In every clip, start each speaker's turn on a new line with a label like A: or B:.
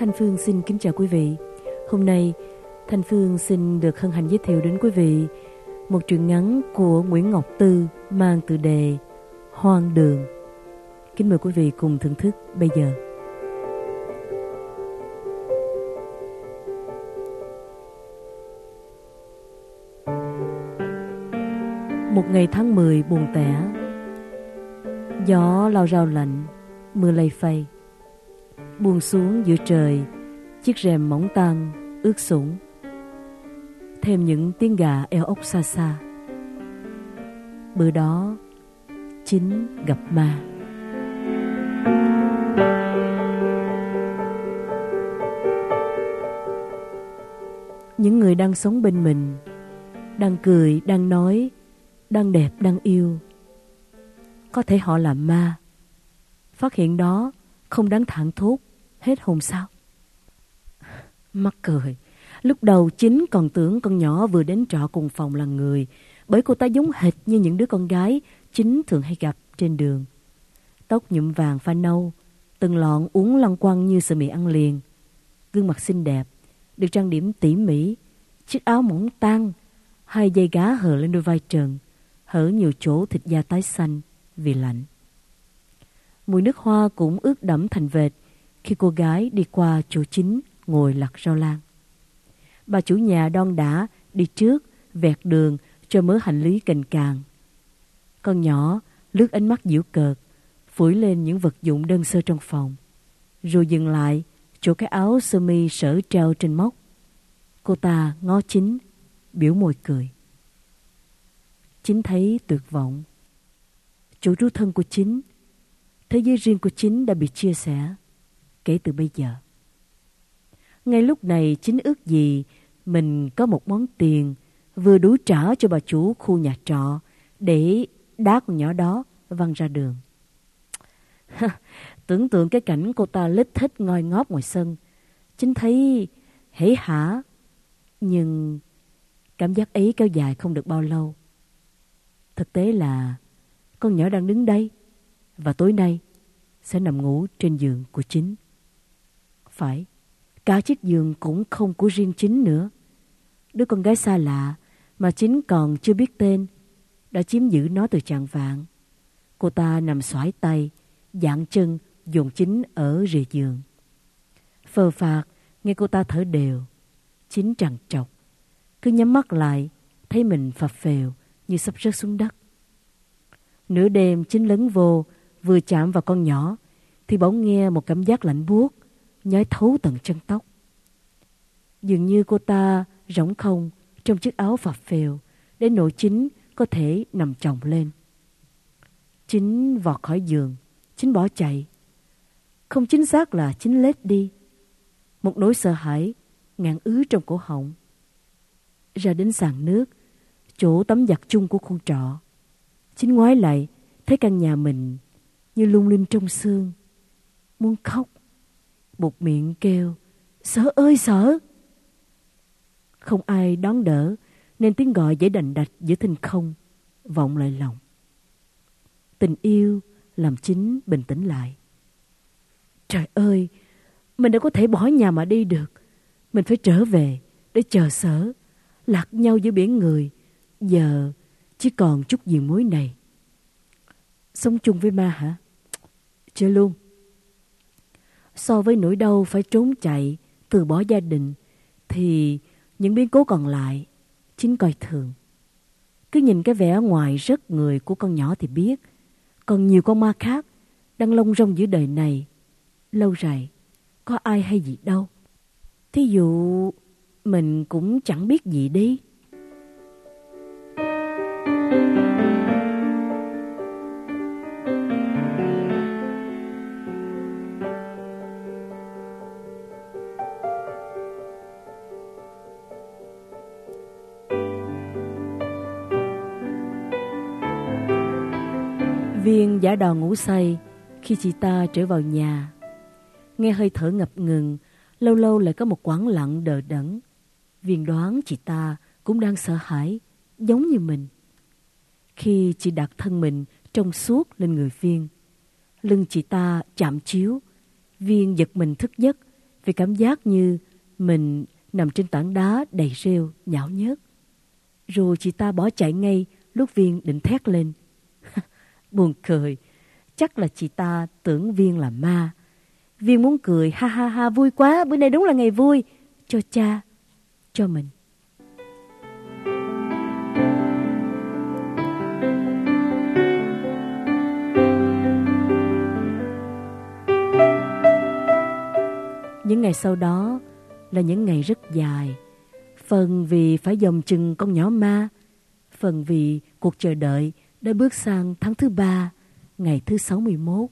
A: Thanh Phương xin kính chào quý vị. Hôm nay, Thanh Phương xin được hân hạnh giới thiệu đến quý vị một truyện ngắn của Nguyễn Ngọc Tư mang tựa đề Hoang Đường. Kính mời quý vị cùng thưởng thức bây giờ. Một ngày tháng 10 buồn tẻ, gió lao rao lạnh, mưa lay phây. Buông xuống giữa trời, chiếc rèm mỏng tang ướt sũng, thêm những tiếng gà eo ốc xa xa. Bữa đó Chính gặp ma. Những người đang sống bên mình, đang cười, đang nói, đang đẹp, đang yêu, có thể họ là ma. Phát hiện đó không đáng thảng thốt hết hồn sao? Mắc cười. Lúc đầu Chính còn tưởng con nhỏ vừa đến trọ cùng phòng là người, bởi cô ta giống hệt như những đứa con gái Chính thường hay gặp trên đường. Tóc nhuộm vàng pha nâu, từng lọn uốn lăng quăng như sợi mì ăn liền. Gương mặt xinh đẹp, được trang điểm tỉ mỉ, chiếc áo mỏng tang, hai dây gá hở lên đôi vai trần, hở nhiều chỗ thịt da tái xanh vì lạnh. Mùi nước hoa cũng ướt đẫm thành vệt khi cô gái đi qua chỗ Chính ngồi lặt rau lang. Bà chủ nhà đon đả đi trước, vẹt đường cho mớ hành lý cành càng. Con nhỏ lướt ánh mắt giễu cợt, phủi lên những vật dụng đơn sơ trong phòng, rồi dừng lại chỗ cái áo sơ mi sỡ treo trên móc. Cô ta ngó Chính, biểu môi cười. Chính thấy tuyệt vọng. Chỗ trú thân của Chính, thế giới riêng của Chính đã bị chia sẻ kể từ bây giờ. Ngay lúc này Chính ước gì mình có một món tiền vừa đủ trả cho bà chủ khu nhà trọ để đá con nhỏ đó văng ra đường. Tưởng tượng cái cảnh cô ta lết thết ngoi ngóp ngoài sân, Chính thấy hể hả. Nhưng cảm giác ấy kéo dài không được bao lâu. Thực tế là con nhỏ đang đứng đây và tối nay sẽ nằm ngủ trên giường của Chính. Phải, cả chiếc giường cũng không của riêng Chính nữa. Đứa con gái xa lạ mà Chính còn chưa biết tên đã chiếm giữ nó từ chạng vạng. Cô ta nằm xoải tay, dạn chân dồn Chính ở rìa giường. Phờ phạc nghe cô ta thở đều, Chính trằn trọc, cứ nhắm mắt lại thấy mình phập phèo như sắp rớt xuống đất. Nửa đêm Chính lấn vô, vừa chạm vào con nhỏ thì bỗng nghe một cảm giác lạnh buốt nhói thấu tận chân tóc. Dường như cô ta rỗng không trong chiếc áo phập phèo đến nỗi Chính có thể nằm chồng lên. Chính vọt khỏi giường, Chính bỏ chạy. Không chính xác là Chính lết đi. Một nỗi sợ hãi ngạn ứ trong cổ họng. Ra đến sàn nước, chỗ tắm giặt chung của khu trọ, Chính ngoái lại thấy căn nhà mình như lung linh trong sương. Muốn khóc, buột miệng kêu Sở ơi Sở. Không ai đón đỡ nên tiếng gọi dễ đành đạch giữa thinh không vọng lại lòng. Tình yêu làm Chính bình tĩnh lại. Trời ơi, mình đã có thể bỏ nhà mà đi được. Mình phải trở về để chờ Sở. Lạc nhau giữa biển người, giờ chỉ còn chút diền mối này. Sống chung với ma hả? Chưa luôn. So với nỗi đau phải trốn chạy, từ bỏ gia đình, thì những biến cố còn lại Chính coi thường. Cứ nhìn cái vẻ ngoài rất người của con nhỏ thì biết còn nhiều con ma khác đang lông rong giữa đời này. Lâu rày có ai hay gì đâu. Thí dụ mình cũng chẳng biết gì đi. Viên giả đò ngủ say khi chị ta trở vào nhà. Nghe hơi thở ngập ngừng, lâu lâu lại có một quãng lặng đờ đẫn. Viên đoán chị ta cũng đang sợ hãi, giống như mình. Khi chị đặt thân mình trong suốt lên người Viên, lưng chị ta chạm chiếu. Viên giật mình thức giấc vì cảm giác như mình nằm trên tảng đá đầy rêu, nhão nhớt. Rồi chị ta bỏ chạy ngay lúc Viên định thét lên. Buồn cười, chắc là chị ta tưởng Viên là ma. Viên muốn cười, ha ha ha, vui quá, bữa nay đúng là ngày vui. Cho cha, cho mình. Những ngày sau đó là những ngày rất dài. Phần vì phải dòm chừng con nhỏ ma, phần vì cuộc chờ đợi đã bước sang tháng thứ 3, ngày thứ 61.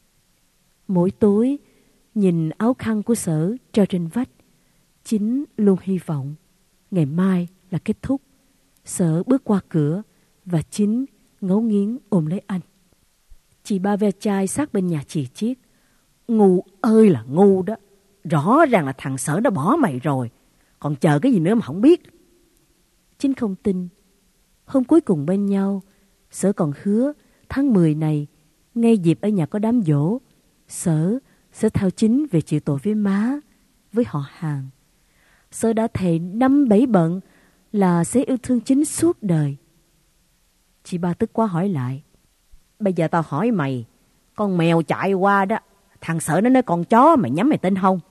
A: Mỗi tối, nhìn áo khăn của Sở treo trên vách, Chính luôn hy vọng ngày mai là kết thúc. Sở bước qua cửa và Chính ngấu nghiến ôm lấy anh. Chị ba ve chai sát bên nhà chỉ chiết. Ngu ơi là ngu đó. Rõ ràng là thằng Sở đã bỏ mày rồi. Còn chờ cái gì nữa mà không biết. Chính không tin. Hôm cuối cùng bên nhau, Sở còn hứa tháng 10 này, ngay dịp ở nhà có đám giỗ, Sở sẽ theo Chính về chịu tội với má, với họ hàng. Sở đã thề 5-7 bận là sẽ yêu thương Chính suốt đời. Chị ba tức quá hỏi lại. Bây giờ tao hỏi mày, con mèo chạy qua đó, thằng Sở nó nói con chó, mày nhắm mày tin không?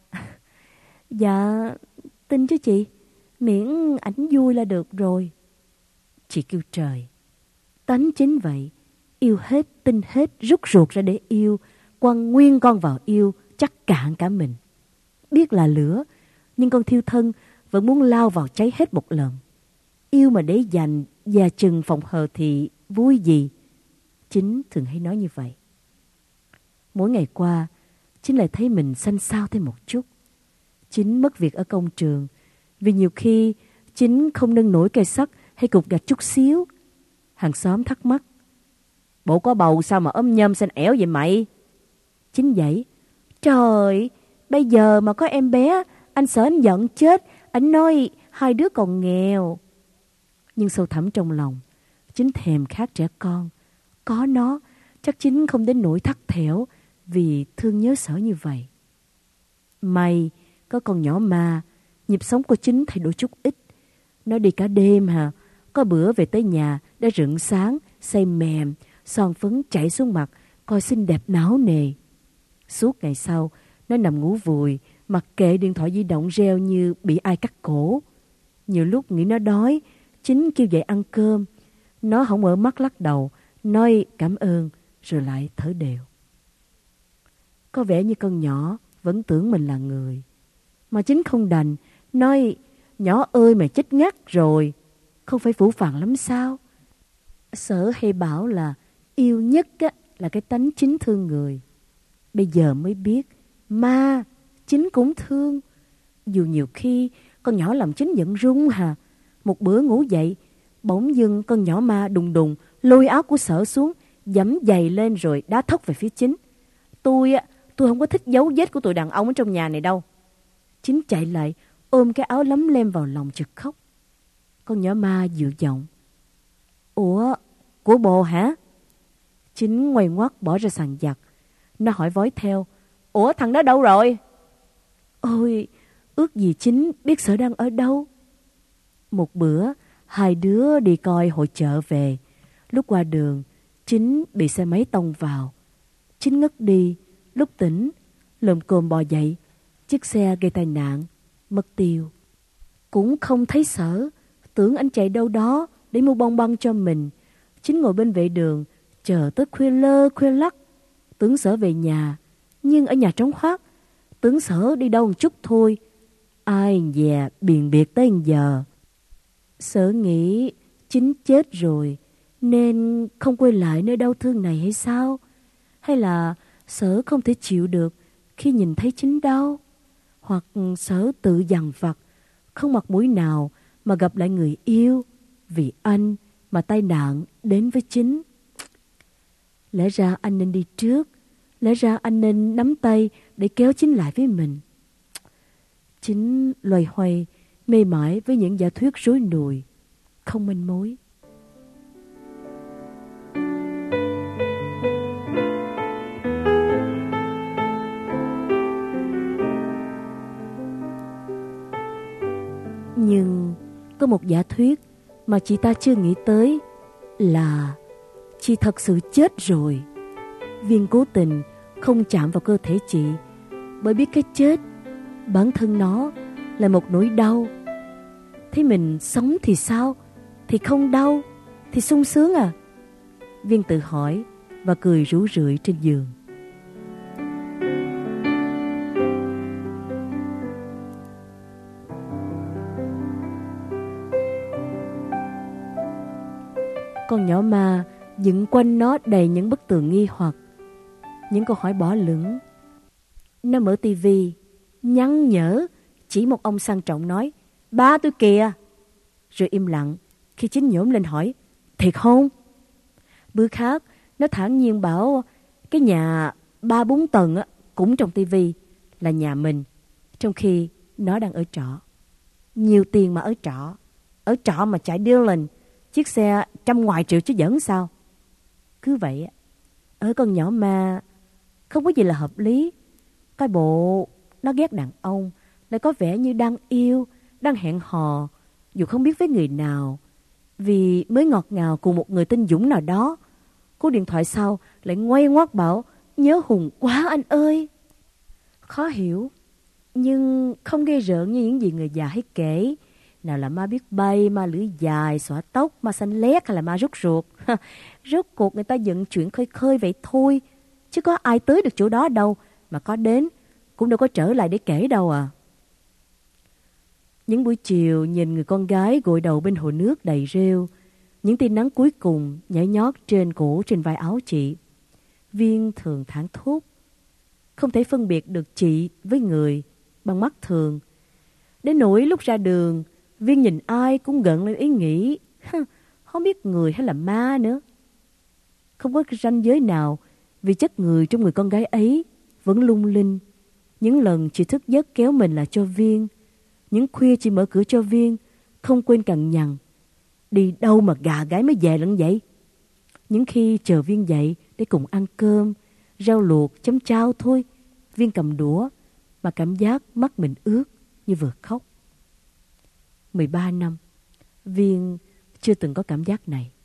A: Dạ, tin chứ chị. Miễn ảnh vui là được rồi. Chị kêu trời. Tánh Chính vậy. Yêu hết, tin hết, rút ruột ra để yêu, quăng nguyên con vào yêu, chắc cạn cả mình. Biết là lửa, nhưng con thiêu thân vẫn muốn lao vào cháy hết một lần. Yêu mà để dành và chừng phòng hờ thì vui gì. Chính thường hay nói như vậy. Mỗi ngày qua, Chính lại thấy mình xanh xao thêm một chút. Chính mất việc ở công trường, vì nhiều khi Chính không nâng nổi cây sắt hay cục gạch chút xíu. Hàng xóm thắc mắc. Bộ có bầu sao mà ốm nhom xanh ẻo vậy mày? Chính vậy. Trời, bây giờ mà có em bé, anh sợ anh giận chết. Anh nói hai đứa còn nghèo. Nhưng sâu thẳm trong lòng, Chính thèm khát trẻ con. Có nó, chắc Chính không đến nỗi thắt thẻo vì thương nhớ Sở như vậy. May có con nhỏ ma, nhịp sống của Chính thay đổi chút ít. Nó đi cả đêm hả? Có bữa về tới nhà đã rạng sáng, say mềm, son phấn chảy xuống mặt, coi xinh đẹp náo nề. Suốt ngày sau, nó nằm ngủ vùi, mặc kệ điện thoại di động reo như bị ai cắt cổ. Nhiều lúc nghĩ nó đói, Chính kêu dậy ăn cơm. Nó không mở mắt lắc đầu, nói cảm ơn, rồi lại thở đều. Có vẻ như con nhỏ vẫn tưởng mình là người. Mà Chính không đành, nói nhỏ ơi mày chết ngắt rồi, không phải phũ phàng lắm sao? Sở hay bảo là yêu nhất á, là cái tánh Chính thương người. Bây giờ mới biết, ma, Chính cũng thương. Dù nhiều khi con nhỏ làm Chính giận run hà. Một bữa ngủ dậy, bỗng dưng con nhỏ ma đùng đùng lôi áo của Sở xuống, giẫm giày lên rồi đá thốc về phía Chính. Tôi không có thích dấu vết của tụi đàn ông ở trong nhà này đâu. Chính chạy lại, ôm cái áo lấm lem vào lòng chực khóc. Con nhỏ ma dịu giọng. Ủa, của bồ hả? Chính ngoay ngoắt bỏ ra sàn giặt. Nó hỏi vói theo. Ủa, thằng đó đâu rồi? Ôi, ước gì Chính biết Sở đang ở đâu. Một bữa, hai đứa đi coi hội chợ về. Lúc qua đường, Chính bị xe máy tông vào. Chính ngất đi, lúc tỉnh, lồm cồm bò dậy. Chiếc xe gây tai nạn, mất tiêu. Cũng không thấy Sở, tưởng anh chạy đâu đó để mua bong băng cho mình. Chính ngồi bên vệ đường, chờ tới khuya lơ khuya lắc. Tưởng Sở về nhà, nhưng ở nhà trống hoác. Tưởng Sở đi đâu một chút thôi. Ai dè biền biệt tới giờ. Sở nghĩ Chính chết rồi nên không quay lại nơi đau thương này hay sao? Hay là Sở không thể chịu được khi nhìn thấy Chính đau? Hoặc Sở tự dằn vặt, không mặt mũi nào mà gặp lại người yêu, vì anh mà tai nạn đến với Chính. Lẽ ra anh nên đi trước, lẽ ra anh nên nắm tay để kéo Chính lại với mình. Chính loay hoay, mê mải với những giả thuyết rối nùi, không manh mối. có một giả thuyết mà chị ta chưa nghĩ tới là chị thật sự chết rồi. Viên cố tình không chạm vào cơ thể chị, bởi biết cái chết bản thân nó là một nỗi đau. Thế mình sống thì sao? Thì không đau, thì sung sướng à? Viên tự hỏi và cười rủ rượi trên giường. Con nhỏ ma dựng quanh nó đầy những bức tường nghi hoặc, những câu hỏi bỏ lửng. Nó mở tivi, nhăn nhở, chỉ một ông sang trọng nói: "Ba tôi kìa!" Rồi im lặng khi Chính nhổm lên hỏi: "Thiệt không?" Bữa khác, nó thản nhiên bảo cái nhà 3-4 tầng cũng trong tivi là nhà mình, trong khi nó đang ở trọ. Nhiều tiền mà ở trọ mà chạy Dylan, chiếc xe 100 triệu chứ giỡn sao. Cứ vậy, ở con nhỏ ma không có gì là hợp lý. Cái bộ nó ghét đàn ông, lại có vẻ như đang yêu, đang hẹn hò, dù không biết với người nào, vì mới ngọt ngào cùng một người tên Dũng nào đó. Cú điện thoại sau lại ngoay ngoắt bảo: "Nhớ Hùng quá anh ơi." Khó hiểu, nhưng không ghê rợn như những gì người già hay kể. Nào là ma biết bay, ma lưỡi dài, xõa tóc, ma xanh lét hay là ma rút ruột. Rốt cuộc người ta dựng chuyện khơi khơi vậy thôi, chứ có ai tới được chỗ đó đâu, mà có đến cũng đâu có trở lại để kể đâu à. Những buổi chiều nhìn người con gái gội đầu bên hồ nước đầy rêu, những tia nắng cuối cùng nhảy nhót trên cổ trên vai áo chị, Viên thường thảng thốt, không thể phân biệt được chị với người bằng mắt thường. Đến nỗi lúc ra đường, Viên nhìn ai cũng gợn lên ý nghĩ không biết người hay là ma nữa. Không có ranh giới nào, vì chất người trong người con gái ấy vẫn lung linh. Những lần chị thức giấc kéo mình là cho Viên, những khuya chị mở cửa cho Viên, không quên cằn nhằn: "Đi đâu mà gà gái mới về lẫn vậy?" Những khi chờ Viên dậy để cùng ăn cơm, rau luộc chấm chao thôi, Viên cầm đũa mà cảm giác mắt mình ướt như vừa khóc. 13 năm, Viên chưa từng có cảm giác này.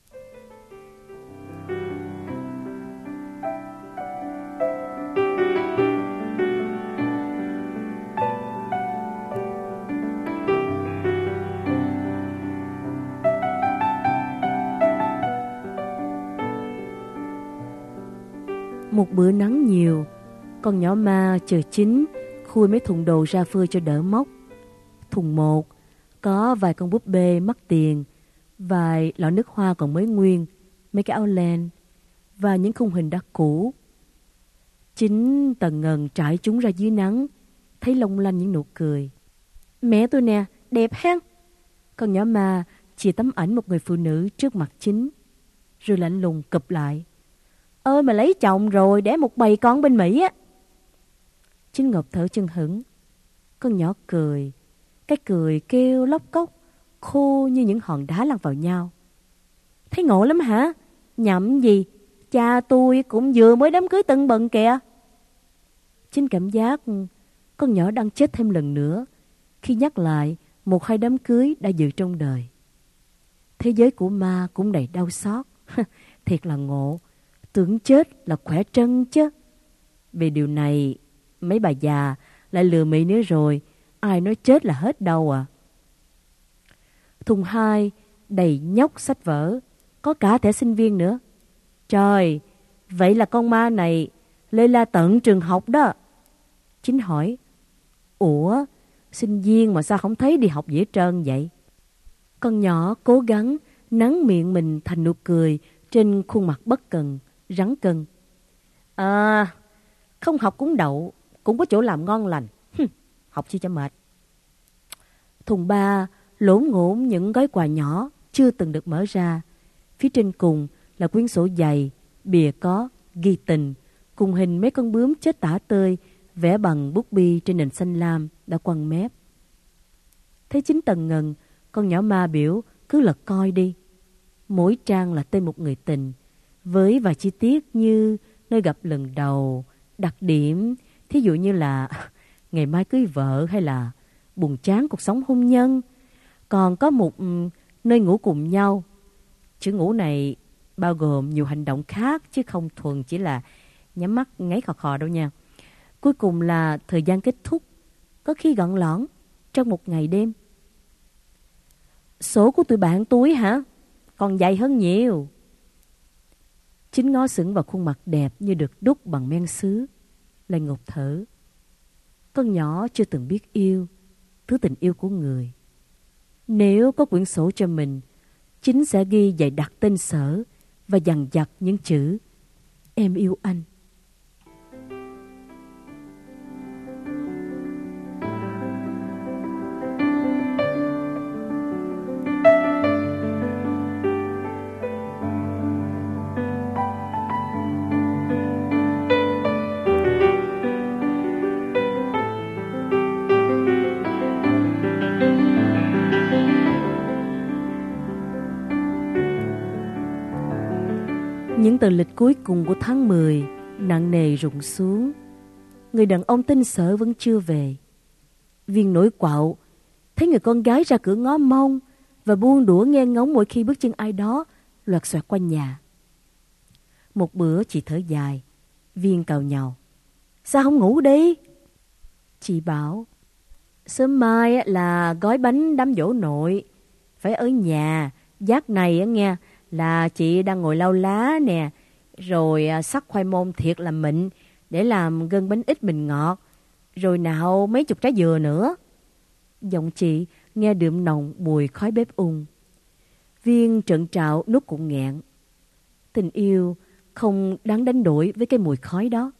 A: Một bữa nắng nhiều, con nhỏ ma chờ Chính khui mấy thùng đồ ra phơi cho đỡ mốc. Thùng 1 có vài con búp bê mắc tiền, vài lọ nước hoa còn mới nguyên, mấy cái áo len và những khung hình đã cũ. Chính tần ngần trải chúng ra dưới nắng, thấy long lanh những nụ cười. "Mẹ tôi nè, đẹp ha." Con nhỏ ma chìa tấm ảnh một người phụ nữ trước mặt Chính, rồi lạnh lùng cụp lại: "Ơi mà lấy chồng rồi, đẻ một bầy con bên Mỹ á." Chính Ngọc thở chưng hửng. Con nhỏ cười, cái cười kêu lóc cóc, khô như những hòn đá lăn vào nhau. "Thấy ngộ lắm hả? Nhậm gì, cha tôi cũng vừa mới đám cưới tưng bừng kìa." Chính cảm giác con nhỏ đang chết thêm lần nữa khi nhắc lại 1-2 đám cưới đã dự trong đời. Thế giới của ma cũng đầy đau xót. Thiệt là ngộ, tưởng chết là khỏe trân chứ. Vì điều này mấy bà già lại lừa Mỹ nữa rồi, ai nói chết là hết đâu à. Thùng 2 đầy nhóc sách vở, có cả thẻ sinh viên nữa. Trời, vậy là con ma này lê la tận trường học đó. Chính hỏi: "Ủa, sinh viên mà sao không thấy đi học dễ trơn vậy?" Con nhỏ cố gắng nắn miệng mình thành nụ cười trên khuôn mặt bất cần, rắn cân. Không học cũng đậu, cũng có chỗ làm ngon lành. Học chi cho mệt." Thùng 3 lổn ngổn những gói quà nhỏ chưa từng được mở ra. Phía trên cùng là quyển sổ dày, bìa có ghi tình, cùng hình mấy con bướm chết tả tơi, vẽ bằng bút bi trên nền xanh lam đã quằn mép. Thấy Chính tần ngần, con nhỏ ma biểu cứ lật coi đi. Mỗi trang là tên một người tình, với vài chi tiết như nơi gặp lần đầu, đặc điểm, thí dụ như là ngày mai cưới vợ hay là buồn chán cuộc sống hôn nhân. Còn có một nơi ngủ cùng nhau. Chữ ngủ này bao gồm nhiều hành động khác chứ không thuần chỉ là nhắm mắt ngáy khò khò đâu nha. Cuối cùng là thời gian kết thúc, có khi gọn lõn trong một ngày đêm. Số của tụi bạn túi hả? Còn dày hơn nhiều. Chính ngó sững vào khuôn mặt đẹp như được đúc bằng men sứ, lại ngột thở. Con nhỏ chưa từng biết yêu thứ tình yêu của người. Nếu có quyển sổ cho mình, chính sẽ ghi dạy đặt tên Sở và dằn vặt những chữ em yêu anh. Những tờ lịch cuối cùng của tháng 10 nặng nề rụng xuống. Người đàn ông tên Sở vẫn chưa về. Viên nổi quạo thấy người con gái ra cửa ngó mông và buông đũa nghe ngóng mỗi khi bước chân ai đó loạt xoẹt qua nhà. Một bữa chị thở dài, Viên càu nhàu: sao không ngủ đi? Chị bảo: sớm mai là gói bánh đám giỗ nội, phải ở nhà. Giác này nghe là chị đang ngồi lau lá nè, rồi sắc khoai môn thiệt là mịn để làm gân bánh ít mình ngọt, rồi nào mấy chục trái dừa nữa. Giọng chị nghe đượm nồng mùi khói bếp ung. Viên trợn trạo nuốt cụm nghẹn. Tình yêu không đáng đánh đổi với cái mùi khói đó.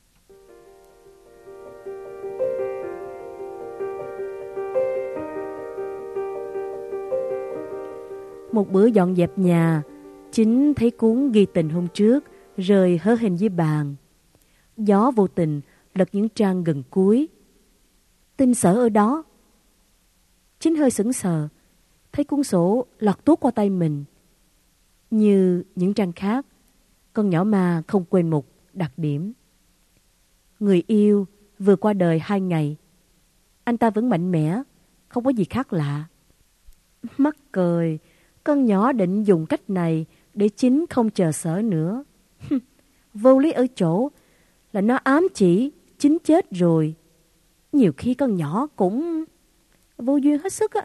A: Một bữa dọn dẹp nhà, Chính thấy cuốn ghi tình hôm trước rơi hớ hình dưới bàn. Gió vô tình lật những trang gần cuối. Tin Sở ở đó. Chính hơi sững sờ, thấy cuốn sổ lọt tuốt qua tay mình. Như những trang khác, con nhỏ ma không quên một đặc điểm. Người yêu vừa qua đời 2 ngày. Anh ta vẫn mạnh mẽ, không có gì khác lạ. Mắc cười, con nhỏ định dùng cách này để Chính không chờ Sở nữa. Vô lý ở chỗ là nó ám chỉ Chính chết rồi. Nhiều khi con nhỏ cũng vô duyên hết sức á.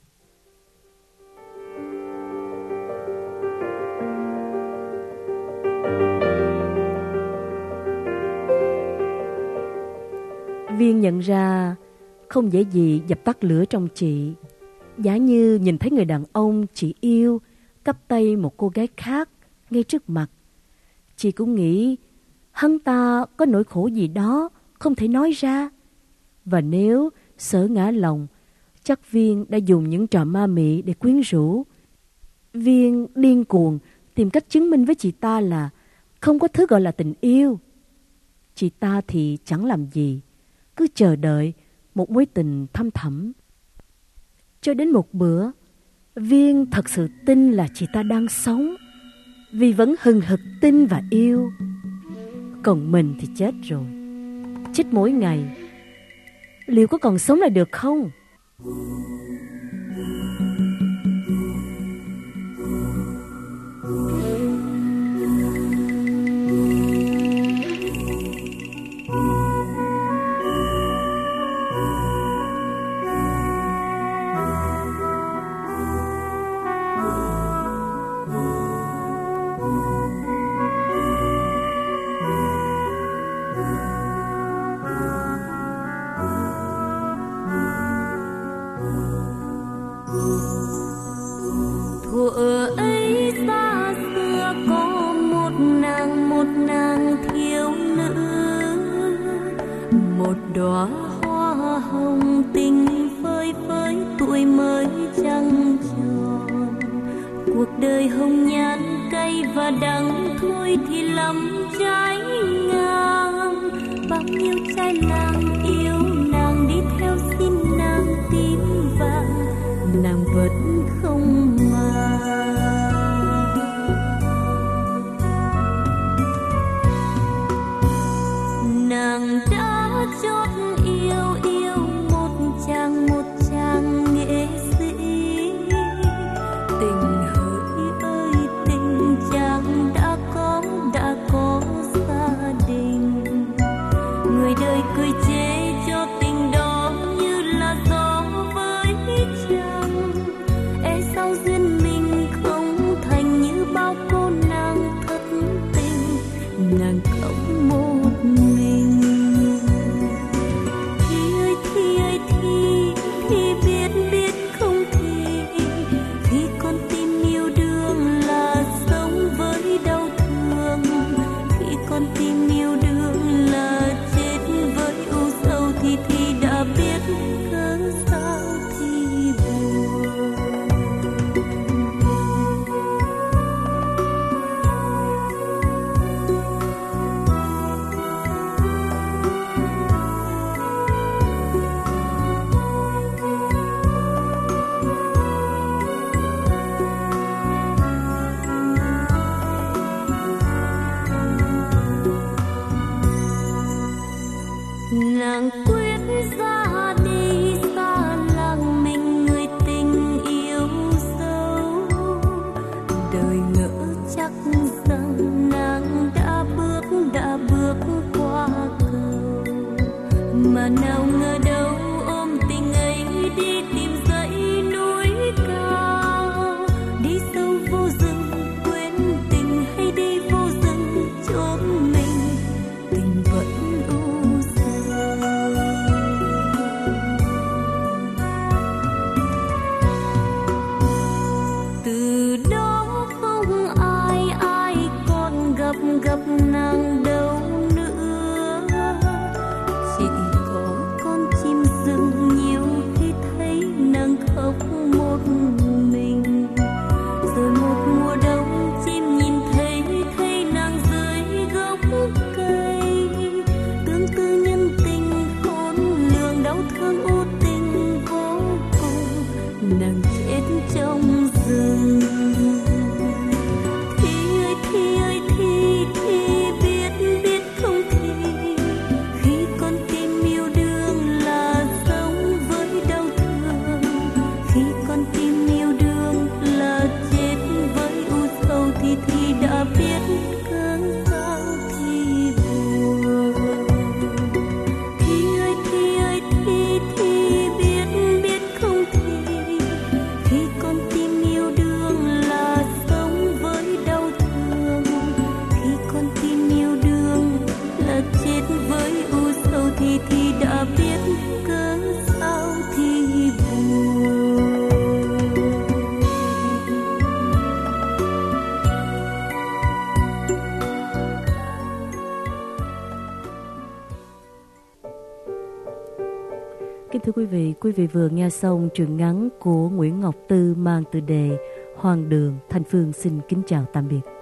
A: Viên nhận ra không dễ gì dập tắt lửa trong chị. Giả như nhìn thấy người đàn ông chị yêu cắp tay một cô gái khác ngay trước mặt, chị cũng nghĩ hắn ta có nỗi khổ gì đó không thể nói ra. Và nếu Sở ngã lòng, chắc Viên đã dùng những trò ma mị để quyến rũ. Viên điên cuồng tìm cách chứng minh với chị ta là không có thứ gọi là tình yêu. Chị ta thì chẳng làm gì, cứ chờ đợi một mối tình thâm thẳm. Cho đến một bữa, Viên thật sự tin là chị ta đang sống, vì vẫn hừng hực tin và yêu. Còn mình thì chết rồi, chết mỗi ngày. Liệu có còn sống lại được không?
B: Đóa hoa hồng tình phơi phới tuổi mới trăng tròn. Cuộc đời hồng nhan cay và đắng thôi thì lắm trái ngang. Bao nhiêu trai làng yêu nàng đi theo xin nàng tím vàng, nàng vẫn không màng. Nàng đã chót yêu một chàng nghệ sĩ, người đời cười chê cho tình đó như là gió với trăng. E sao duyên mình không thành như bao cô nàng thất tình, nàng không một mình. Thì ơi thì ơi thì biết không thì khi con tim yêu đương là sống với đau thương, khi con tim yêu đương là chết với u sầu thì đã biết cớ sao thì buồn. Nàng quyết ra đi xa làng mình người tình yêu dấu, đời ngỡ chắc rằng nàng đã bước qua cầu, mà nào ngờ đâu ôm tình ấy đi tìm dãy núi cao, đi sâu vô rừng quên tình hay đi vô rừng chốn mình, tình vẫn u sầu. Từ đó không ai còn gặp nàng đâu nữa, chỉ có con chim rừng nhiều khi thấy nàng khóc một mình. Rồi một mùa đông chim nhìn thấy nàng dưới gốc cây, tương tư nhân tình khôn lường đau thương u tình vô cùng, nàng chết trong rừng. Thì ơi thì biết không thì khi con tim yêu đương là sống với đau thương, khi con tim yêu đương là chết với u sầu thì đã biết cớ sao thì buồn. Thì ơi thì biết không thì khi con tim yêu đương là sống với đau thương, khi con tim yêu đương là chết với u sầu thì đã biết cớ sao thì buồn.
A: Kính thưa quý vị vừa nghe xong truyện ngắn của Nguyễn Ngọc Tư mang tựa đề Hoàng Đường. Thanh Phương xin kính chào tạm biệt.